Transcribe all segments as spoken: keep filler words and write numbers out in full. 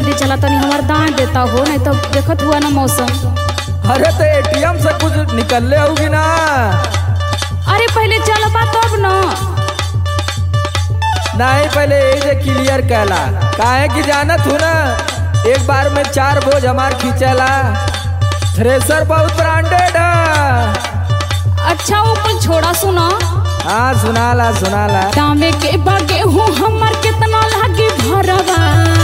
जल्दी चला तनी हमार दांत देता हो, नहीं तो देखत हुआ ना मौसम। अरे तो एटीएम से कुछ निकलले होगी ना। अरे पहले चलबा तब न। नहीं पहले ये क्लियर कहला काहे की जानत हो ना, एक बार में चार बोझ हमार खींचला। थ्रेसर बहुत ब्रांडेड है। अच्छा वो कुल छोड़ा सुना। हाँ सुनाला सुनाला। दामे के बागे हूँ हमार कितना लागी भरवा,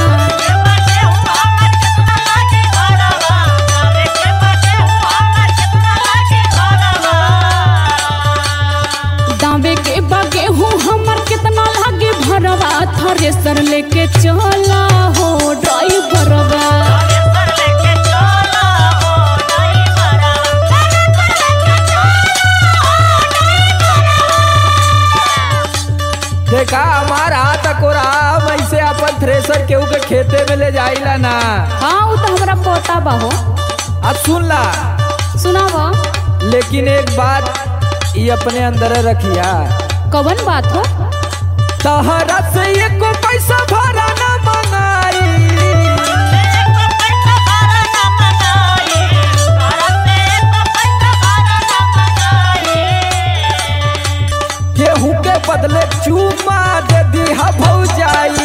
दामे के बागे हूँ हमार कितना लागी भरवा। थ्रेसर लेके चला हो ड्राइवरवा। देखा हमार हाथ कोरा वैसे अपन थ्रेसर केहू के खेते में ले जाइला ना। हाँ वो तो हमारा पोता बा हो। अब सुन ला सुनावा। लेकिन एक बात ये अपने अंदर रखिया। कवन बात हो? तहरा से एको पैसा भरा ना मंगाई, गेहूं के बदले चूमा दे दी हा भौजाई।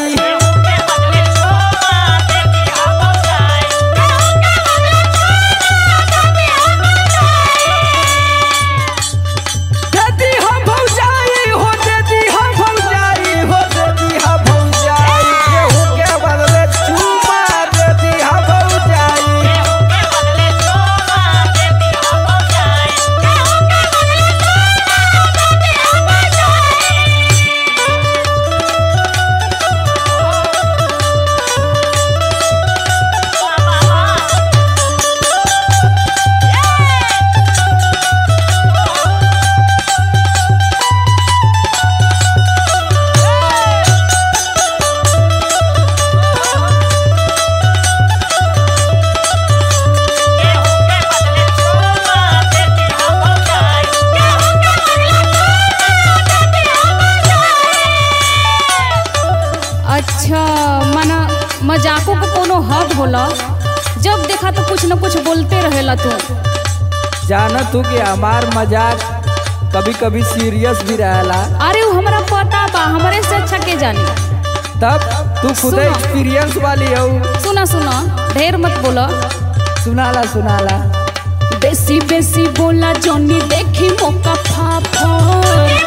अच्छा मना मजाकों को कोनो हद होला, जब देखा तो कुछ न कुछ बोलते रहेला तू। जाना तू कि हमार मजाक कभी कभी सीरियस भी रहेला। अरे वो हमारा पता बा, हमारे से अच्छा के जानी। तब तू खुद एक्सपीरियंस वाली हो। सुना सुना ढेर मत बोला। सुनाला सुनाला। बेसी बेसी बोला जोनी देखी मौका फाफा।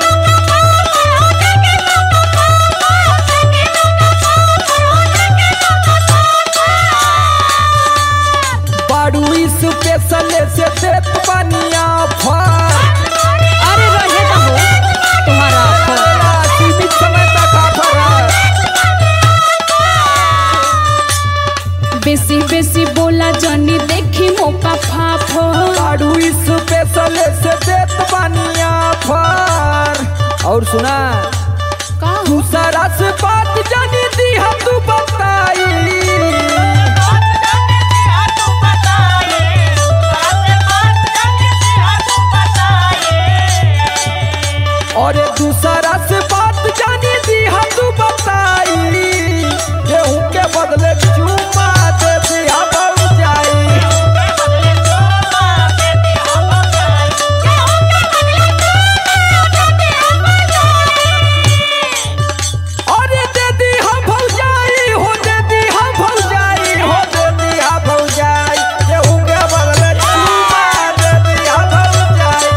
स्पेशल से देत बनिया फर। अरे रहे तो हो तुम्हारा सीमित समय तक ऑफर। बेसी बेसी बोला जानी देखी मौका फाफो। बाड़ू स्पेशल से देत बनिया फर। और सुना दूसरा से बात जानी दी हम तू बताई। और दूसरा से बात जानी दी हम तू बताई। गेहूं के बदले चूमा दे दी हम भौजाई। और दे दी हम भौजाई हो, दे दी हम भौजाई हो, दे दी हम भौजाई। गेहूं के बदले चूमा दे दी हम भौजाई।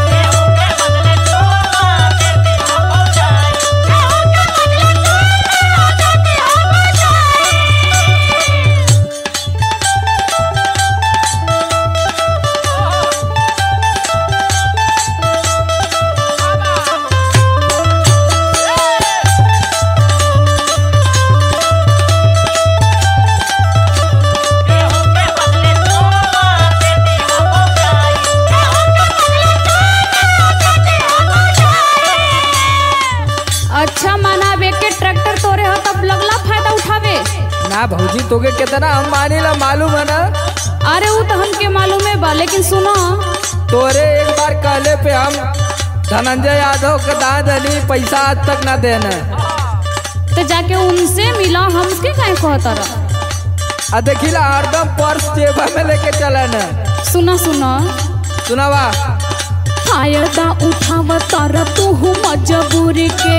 अच्छा माना बे के ट्रैक्टर तोरे हो तब लगला फायदा उठावे ना भौजी तोके कितना हम मानी ला मालूम है ना। अरे वो तो हमके मालूम है बा, लेकिन सुनो तोरे एक बार कहले पे हम धनंजय यादव का दान दली पैसा आज तक ना देने। तो जाके उनसे मिला, हमके काहे कहता रहा। आ देखिला हरदम पर्स जेबा में लेके चला न। सुना सुना सुनावा। फायदा उठाव तारा तू मजबूरी के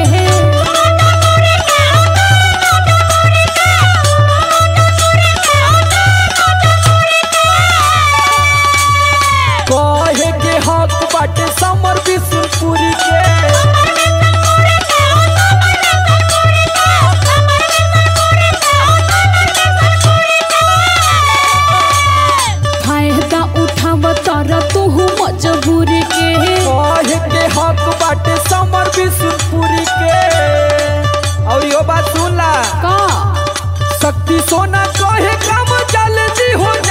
कहे के हक बाटे समर बिशुनपुरी के। फायदा उठाव तारा तू मजबूरी के कहे के हक बाटे समर बिशुनपुरी के। और यो बात सुन ला का शक्ति सोना कहे काम जल्दी हो